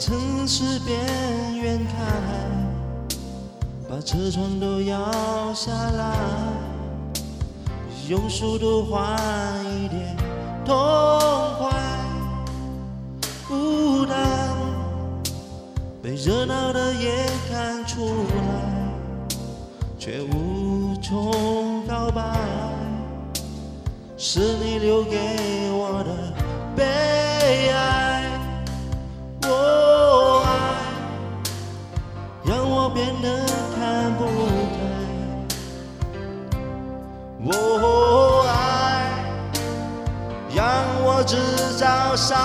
城市边缘开，把车窗都摇下来，用速度换一点痛快。孤单被热闹的夜看出来，却无从告白，是你留给我的悲哀。我爱让我变得看不开，我爱让我制造伤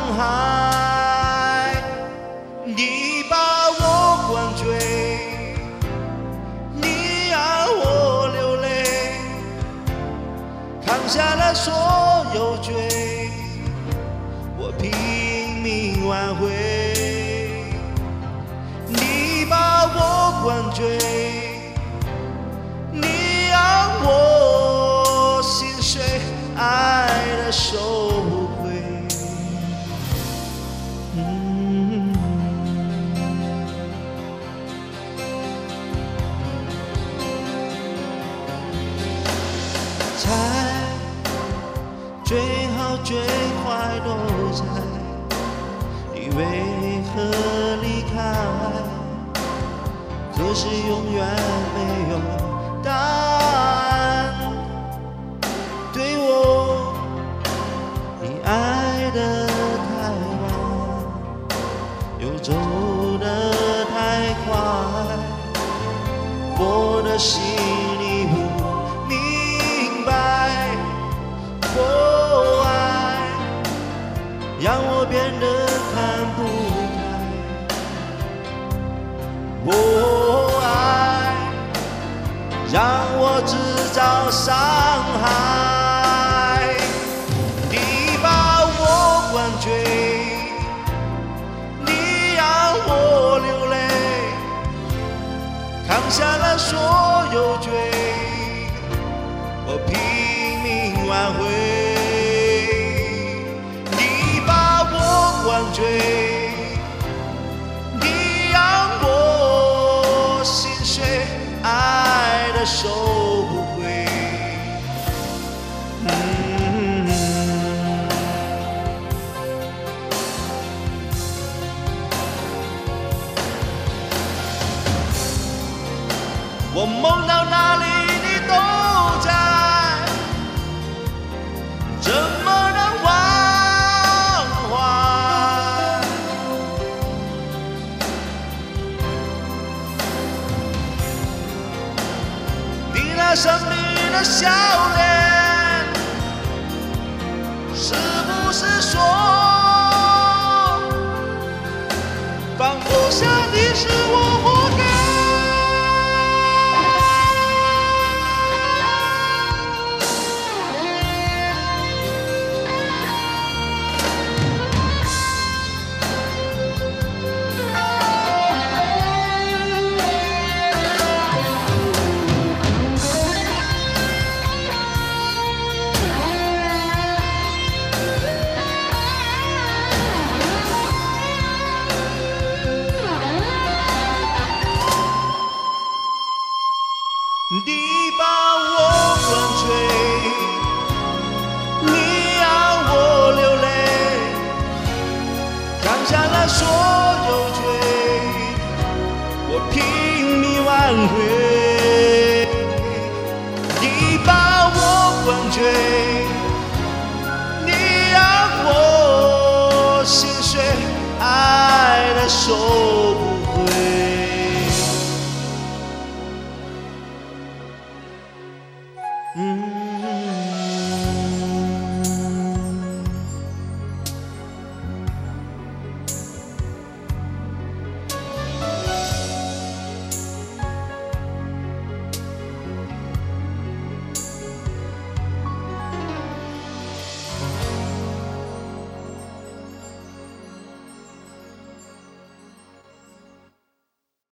害。你把我灌醉，你让我流泪，扛下了所有罪，我拼命挽回。你把我灌醉，你让我心碎，爱的收回。猜最好最坏都猜，你为何离开？可是永远没有答案。对我，你爱得太晚，又走得太快，我的心里不明白。我爱让我变得看不开，我爱让我制造伤害。你把我灌醉，你让我流泪，扛下了所有罪，我拼命挽回。你把我灌醉，你让我心碎，爱的收回。我梦到哪里你都在，怎么能忘怀？你那神秘的笑脸，是不是说放不下你是我活该？你把我灌醉，你让我流泪，扛下了所有罪，我拼命挽回。你把我灌醉，你让我心碎，爱的收